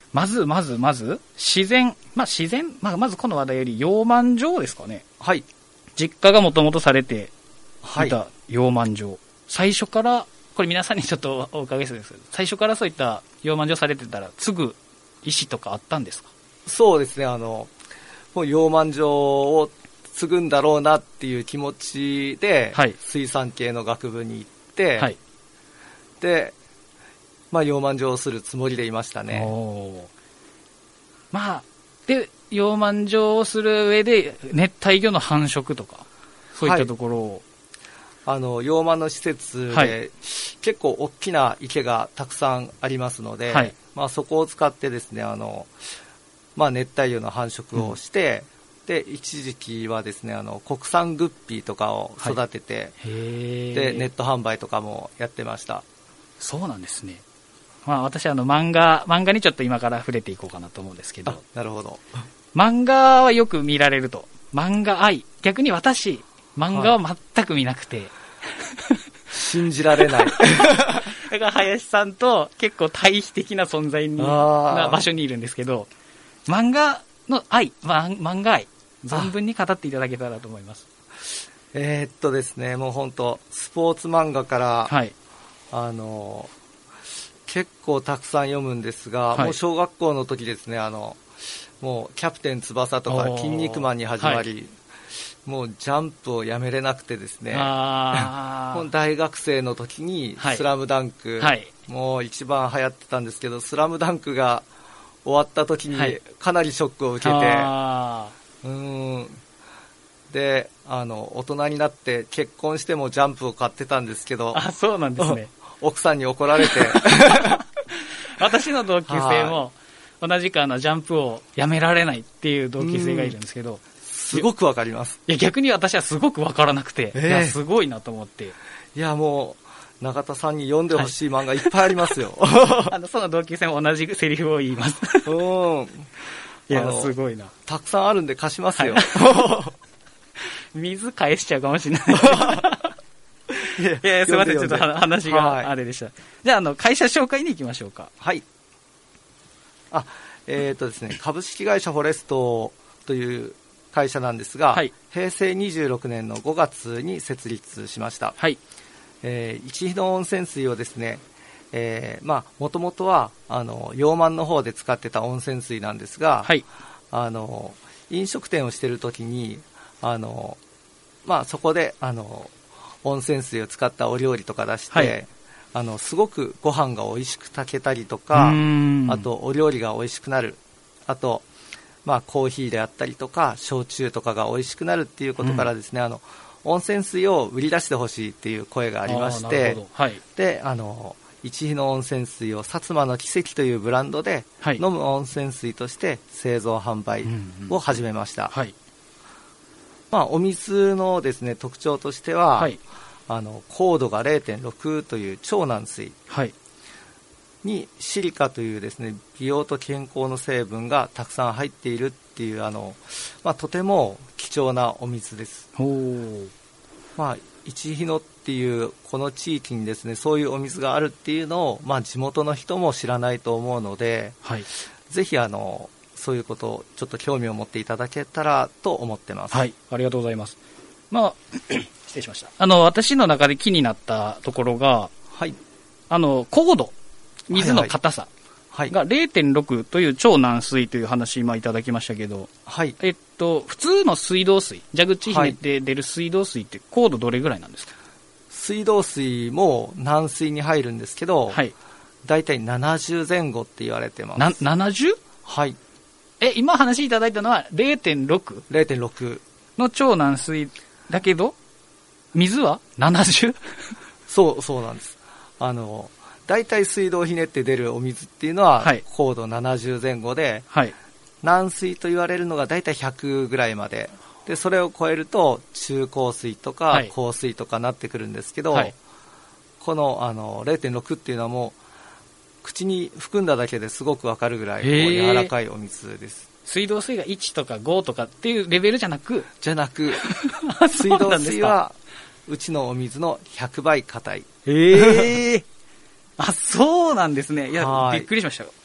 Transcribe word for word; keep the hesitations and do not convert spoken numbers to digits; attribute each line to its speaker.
Speaker 1: まずまずまず自然、まあ自然、まあまずこの話題より養満場ですかね。
Speaker 2: はい。
Speaker 1: 実家がもともとされていた
Speaker 2: はい、
Speaker 1: 養満場。最初から、これ皆さんにちょっとお伺いするんですけど、最初からそういった養満場されてたら、継ぐ意思とかあったんですか？
Speaker 2: そうですね、あの、もう養満場を継ぐんだろうなっていう気持ちで、はい、水産系の学部に行って、はい、で、まあ養満場をするつもりでいましたね。
Speaker 1: おまあ、で、養満場をする上で、熱帯魚の繁殖とか、そういったところを、はい
Speaker 2: あの養満の施設で、はい、結構大きな池がたくさんありますので、はいまあ、そこを使ってですねあの、まあ、熱帯魚の繁殖をして、うん、で一時期はですねあの国産グッピーとかを育てて、はい、でネット販売とかもやってました。
Speaker 1: そうなんですね。まあ、私あの漫画漫画にちょっと今から触れていこうかなと思うんですけど。
Speaker 2: なるほど。
Speaker 1: 漫画はよく見られると。漫画愛。逆に私漫画は全く見なくて、はい、
Speaker 2: 信じられない。
Speaker 1: だから林さんと結構対比的な存在な場所にいるんですけど、漫画の愛、漫画愛、存分に語っていただけたらと思います。
Speaker 2: えー、っとですね、もう本当スポーツ漫画から、はい、あの結構たくさん読むんですが、はい、もう小学校の時ですね、あのもうキャプテン翼とか筋肉マンに始まり、はいもうジャンプをやめれなくてですねもう大学生の時にスラムダンク、はい、もう一番流行ってたんですけどスラムダンクが終わった時にかなりショックを受けて、はい、うーんであの大人になって結婚してもジャンプを買ってたんですけど
Speaker 1: あそうなんですね
Speaker 2: 奥さんに怒られて
Speaker 1: 私の同級生も同じくあのジャンプをやめられないっていう同級生がいるんですけど
Speaker 2: すごくわかります。
Speaker 1: いや逆に私はすごくわからなくて、えー、いやすごいなと思って。
Speaker 2: いやもう中田さんに読んでほしい漫画いっぱいありますよ。
Speaker 1: はい、あのその同級生も同じセリフを言います。
Speaker 2: うん。
Speaker 1: いやすごいな。
Speaker 2: たくさんあるんで貸しますよ。
Speaker 1: はい、水返しちゃうかもしれない。いやいやすみませんちょっと話があれでした。はい、じゃああの会社紹介に行きましょうか。
Speaker 2: はい。あえっ、ー、とですね株式会社フォレストという会社なんですが、はい、平成にじゅうろくねんのごがつに設立しました。はい、えー、一日の温泉水をですね、えー、まあもともとはあの養満の方で使ってた温泉水なんですが、はい、あの飲食店をしているときにあのまあそこであの温泉水を使ったお料理とか出して、はい、あのすごくご飯が美味しく炊けたりとか、あとお料理が美味しくなる、あとまあ、コーヒーであったりとか焼酎とかが美味しくなるっていうことからですね、うん、あの温泉水を売り出してほしいっていう声がありまして、はい、であの一日の温泉水を薩摩の奇跡というブランドで、はい、飲む温泉水として製造販売を始めました。うんうんはいまあ、お水のですね特徴としては、はい、あの硬度が れいてんろく という超軟水、はいにシリカというですね美容と健康の成分がたくさん入っているっていうあの、まあ、とても貴重なお水です。まあ、一日野っていうこの地域にですねそういうお水があるっていうのを、まあ、地元の人も知らないと思うので、はい、ぜひあのそういうことをちょっと興味を持っていただけたらと思ってます。
Speaker 1: はい、ありがとうございます。まあ失礼しました。あの私の中で気になったところが、はい、あの硬度水の硬さが れいてんろく という超軟水という話今いただきましたけど、はい、えっと普通の水道水蛇口ひねって出る水道水って硬度どれぐらいなんですか？
Speaker 2: 水道水も軟水に入るんですけど、はい、だいたいななじゅうぜん後って言われてます。
Speaker 1: な ななじゅう？ はい。え今話いただいたのは れいてんろく？
Speaker 2: れいてんろく
Speaker 1: の超軟水だけど水は ななじゅう？
Speaker 2: そうそうなんです。あのだいたい水道をひねって出るお水っていうのは硬度ななじゅうぜん後で、はい、軟水と言われるのがだいたいひゃくぐらいまででそれを超えると中硬水とか硬水とかなってくるんですけど、はい、この、あの れいてんろく っていうのはもう口に含んだだけですごくわかるぐらい柔らかいお水です。
Speaker 1: 水道水がいちとかごとかっていうレベルじゃなく
Speaker 2: じゃなく水道水はうちのお水のひゃくばい硬い。
Speaker 1: へーあ、そうなんですね。いや、びっくりしました。